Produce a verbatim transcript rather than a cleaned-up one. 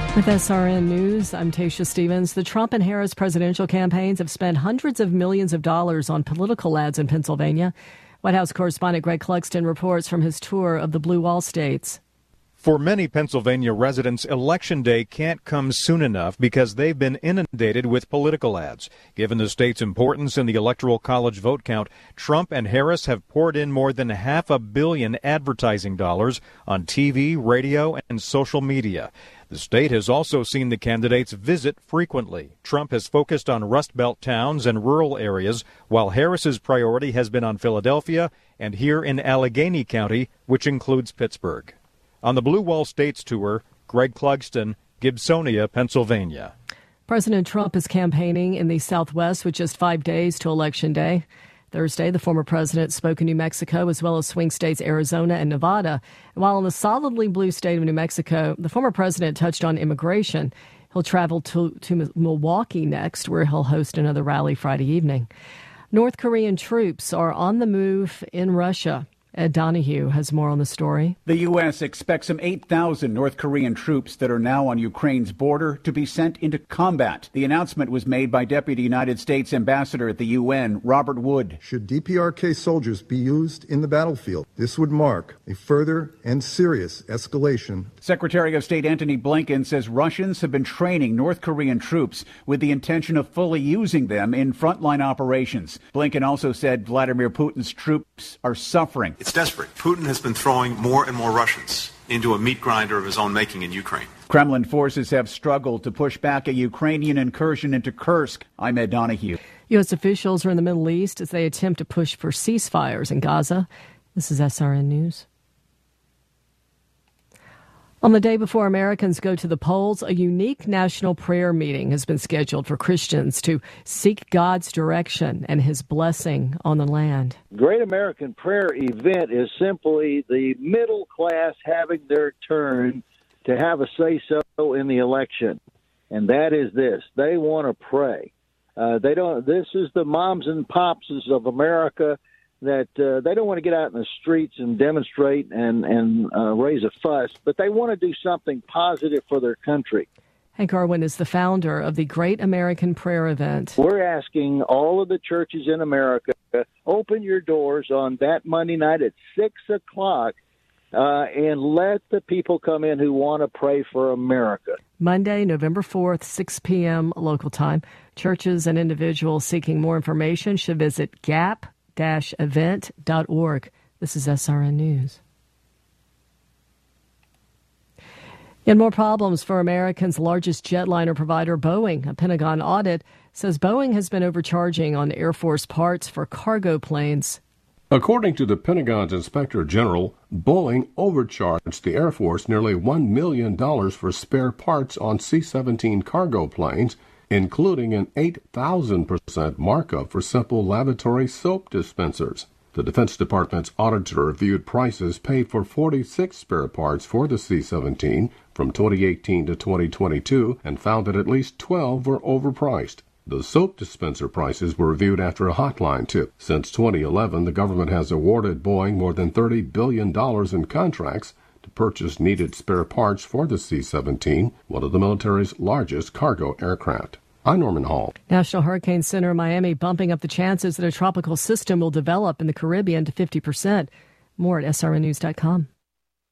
With S R N News, I'm Tasha Stevens. The Trump and Harris presidential campaigns have spent hundreds of millions of dollars on political ads in Pennsylvania. White House correspondent Greg Clugston reports from his tour of the Blue Wall states. For many Pennsylvania residents, Election Day can't come soon enough because they've been inundated with political ads. Given the state's importance in the Electoral College vote count, Trump and Harris have poured in more than half a billion advertising dollars on T V, radio, and social media. The state has also seen the candidates visit frequently. Trump has focused on Rust Belt towns and rural areas, while Harris's priority has been on Philadelphia and here in Allegheny County, which includes Pittsburgh. On the Blue Wall States tour, Greg Clugston, Gibsonia, Pennsylvania. President Trump is campaigning in the Southwest with just five days to Election Day. Thursday, the former president spoke in New Mexico as well as swing states Arizona and Nevada. While in the solidly blue state of New Mexico, the former president touched on immigration. He'll travel to, to Milwaukee next, where he'll host another rally Friday evening. North Korean troops are on the move in Russia. Ed Donahue has more on the story. The U S expects some eight thousand North Korean troops that are now on Ukraine's border to be sent into combat. The announcement was made by Deputy United States Ambassador at the U N, Robert Wood. Should D P R K soldiers be used in the battlefield, this would mark a further and serious escalation. Secretary of State Antony Blinken says Russians have been training North Korean troops with the intention of fully using them in frontline operations. Blinken also said Vladimir Putin's troops are suffering. It's desperate. Putin has been throwing more and more Russians into a meat grinder of his own making in Ukraine. Kremlin forces have struggled to push back a Ukrainian incursion into Kursk. I'm Ed Donahue. U S officials are in the Middle East as they attempt to push for ceasefires in Gaza. This is S R N News. On the day before Americans go to the polls, a unique national prayer meeting has been scheduled for Christians to seek God's direction and his blessing on the land. Great American Prayer event is simply the middle class having their turn to have a say-so in the election. And that is this. They want to pray. Uh, they don't. This is the moms and popses of America that uh, they don't want to get out in the streets and demonstrate and, and uh, raise a fuss, but they want to do something positive for their country. Hank Irwin is the founder of the Great American Prayer event. We're asking all of the churches in America to open your doors on that Monday night at six o'clock uh, and let the people come in who want to pray for America. Monday, November fourth, six p.m. local time. Churches and individuals seeking more information should visit gap dash event dot org. This is S R N News. And more problems for America's largest jetliner provider, Boeing. A Pentagon audit says Boeing has been overcharging on Air Force parts for cargo planes. According to the Pentagon's Inspector General, Boeing overcharged the Air Force nearly one million dollars for spare parts on C seventeen cargo planes, including an eight thousand percent markup for simple lavatory soap dispensers. The Defense Department's auditor reviewed prices paid for forty-six spare parts for the C seventeen from twenty eighteen to twenty twenty-two and found that at least twelve were overpriced. The soap dispenser prices were reviewed after a hotline tip. Since twenty eleven, the government has awarded Boeing more than thirty billion dollars in contracts to purchase needed spare parts for the C seventeen, one of the military's largest cargo aircraft. I'm Norman Hall. National Hurricane Center in Miami bumping up the chances that a tropical system will develop in the Caribbean to fifty percent. More at S R N news dot com.